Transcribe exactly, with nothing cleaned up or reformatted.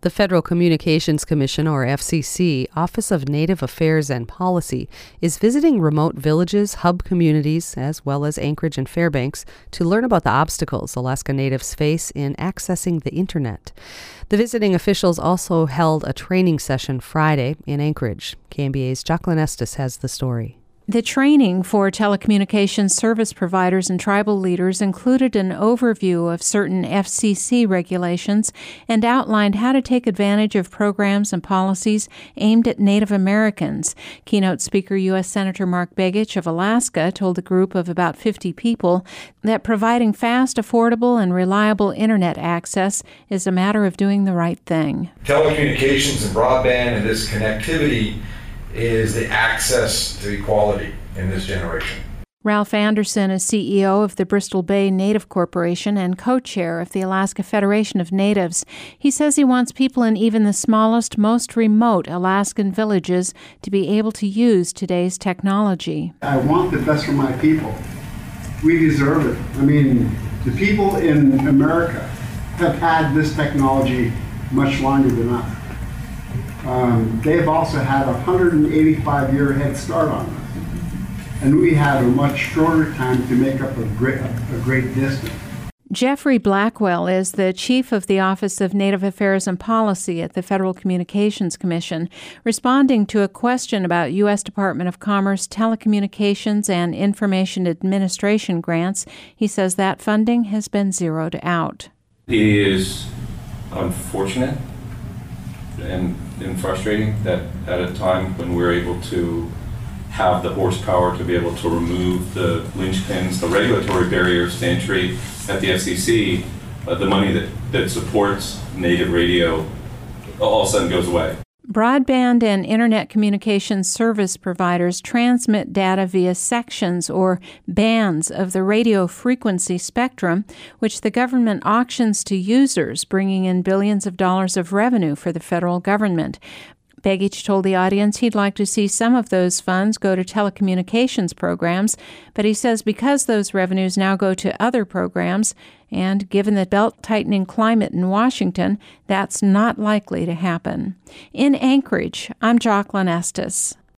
The Federal Communications Commission, or F C C, Office of Native Affairs and Policy, is visiting remote villages, hub communities, as well as Anchorage and Fairbanks to learn about the obstacles Alaska Natives face in accessing the Internet. The visiting officials also held a training session Friday in Anchorage. K M B A's Jacqueline Estes has the story. The training for telecommunications service providers and tribal leaders included an overview of certain F C C regulations and outlined how to take advantage of programs and policies aimed at Native Americans. Keynote speaker U S Senator Mark Begich of Alaska told a group of about fifty people that providing fast, affordable, and reliable Internet access is a matter of doing the right thing. Telecommunications and broadband and this connectivity is the access to equality in this generation. Ralph Anderson is C E O of the Bristol Bay Native Corporation and co-chair of the Alaska Federation of Natives. He says he wants people in even the smallest, most remote Alaskan villages to be able to use today's technology. I want the best for my people. We deserve it. I mean, the people in America have had this technology much longer than us. Um, they've also had a one hundred eighty-five year head start on us, and we had a much shorter time to make up a great, a great distance. Jeffrey Blackwell is the chief of the Office of Native Affairs and Policy at the Federal Communications Commission, responding to a question about U S Department of Commerce telecommunications and information administration grants. He says that funding has been zeroed out. It is unfortunate and, and frustrating that at a time when we're able to have the horsepower to be able to remove the linchpins, the regulatory barriers to entry at the F C C, uh, the money that, that supports native radio all of a sudden goes away. Broadband and Internet communications service providers transmit data via sections or bands of the radio frequency spectrum, which the government auctions to users, bringing in billions of dollars of revenue for the federal government. Begich told the audience he'd like to see some of those funds go to telecommunications programs, but he says because those revenues now go to other programs, and given the belt-tightening climate in Washington, that's not likely to happen. In Anchorage, I'm Jacqueline Estes.